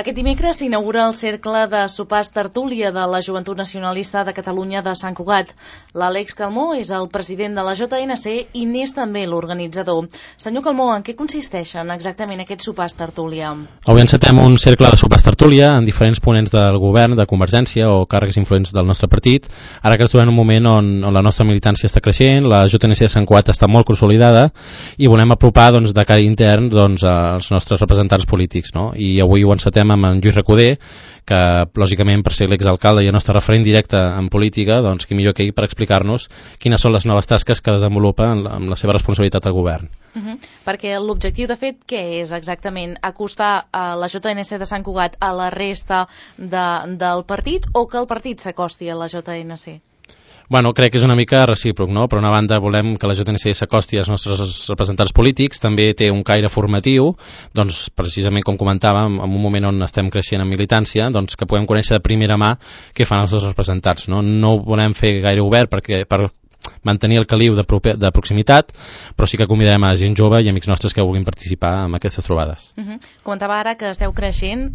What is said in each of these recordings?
Aquest dimecres s'inaugura el cercle de sopars tertúlia de la Joventut Nacionalista de Catalunya de Sant Cugat. L'Àlex Calmó és el president de la JNC i n'és també l'organitzador. Senyor Calmó, en què consisteixen exactament aquests sopars tertúlia? Avui encetem un cercle de sopars tertúlia en diferents ponents del govern, de Convergència o càrrecs influents del nostre partit. Ara que ens trobem en un moment on la nostra militància està creixent, la JNC de Sant Cugat està molt consolidada i volem apropar de cara intern als nostres representants polítics, no? I avui ho encetem amb en Lluís Recoder, que lògicament per ser l'exalcalde i el nostre referent directe en política, doncs qui millor que ell per explicar-nos quines són les noves tasques que desenvolupa amb la seva responsabilitat al govern. Perquè l'objectiu de fet què és exactament? Acostar a la JNC de Sant Cugat a la resta del partit o que el partit s'acosti a la JNC? Bueno, crec que és una mica recíproc, no? Per una banda volem que la JNC s'acosti als nostres representants polítics, també té un caire formatiu, doncs precisament com comentàvem, en un moment on estem creixent en militància, doncs que puguem conèixer de primera mà què fan els nostres representants, no? No ho volem fer gaire obert per mantenir el caliu de proximitat, però sí que convidarem a gent jove i amics nostres que vulguin participar en aquestes trobades. Comentava ara que esteu creixent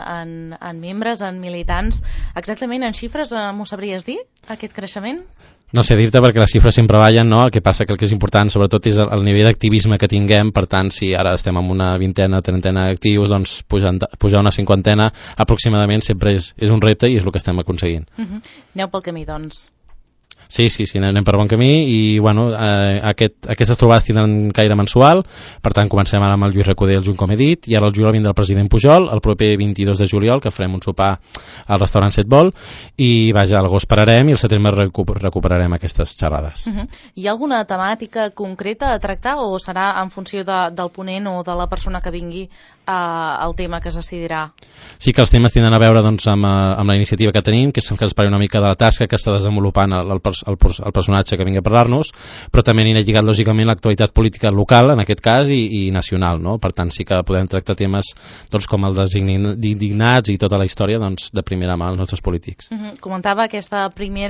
en membres, en militants. Exactament en xifres m'ho sabries dir, aquest creixement? No sé dir-te perquè les xifres sempre ballen, no? El que passa que el que és important sobretot és el nivell d'activisme que tinguem, per tant si ara estem en una vintena, trentena d'actius, doncs pujar una cinquantena aproximadament sempre és un repte i és el que estem aconseguint. Aneu pel camí, doncs. Sí, anem per bon camí i bueno, aquestes trobades tindran caire mensual, per tant comencem ara amb el Lluís Recoder el juny com he dit, i ara el juliol vindrà el president Pujol, el proper 22 de juliol que farem un sopar al restaurant Set Vol i vaja, a l'agost pararem i al setembre recuperarem aquestes xerrades. Hi ha alguna temàtica concreta a tractar o serà en funció del ponent o de la persona que vingui el tema que es decidirà? Sí que els temes tindran a veure doncs, amb la iniciativa que tenim, que ens parli una mica de la tasca que està desenvolupant el personatge que vingui a parlar-nos, però també anirà lligat lògicament l'actualitat política local en aquest cas i nacional, no? Per tant sí que podem tractar temes doncs, com el d'indignats i tota la història doncs, de primera mà als nostres polítics. Comentava aquesta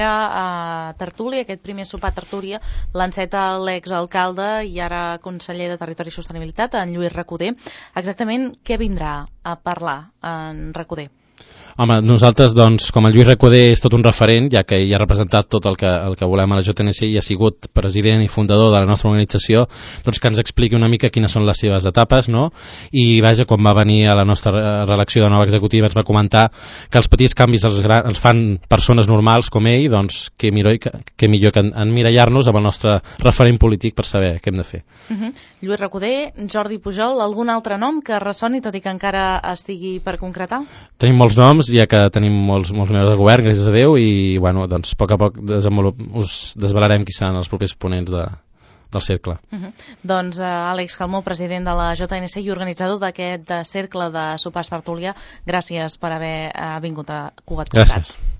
primera tertúlia, aquest primer sopar tertúlia l'enceta l'exalcalde i ara conseller de Territori i Sostenibilitat, en Lluís Recoder. Exactament què vindrà a parlar en Recoder? Home, nosaltres, doncs, com el Lluís Recoder és tot un referent, ja que ell ha representat tot el que volem a la JNC i ha sigut president i fundador de la nostra organització, doncs que ens expliqui una mica quines són les seves etapes, no? I vaja, quan va venir a la nostra reelecció de nova executiva ens va comentar que els petits canvis els fan persones normals com ell, doncs que millor que emmirallar-nos amb el nostre referent polític per saber què hem de fer. Lluís Recoder, Jordi Pujol, algun altre nom que ressoni, tot i que encara estigui per concretar? Tenim molts noms, ja que tenim molts membres del govern, gràcies a Déu, i bueno, doncs, a poc us desvelarem qui seran els propers ponents del cercle. Doncs Àlex Calmó, president de la JNC i organitzador d'aquest cercle de sopars tertúlia, gràcies per haver vingut a Cugat. Gràcies.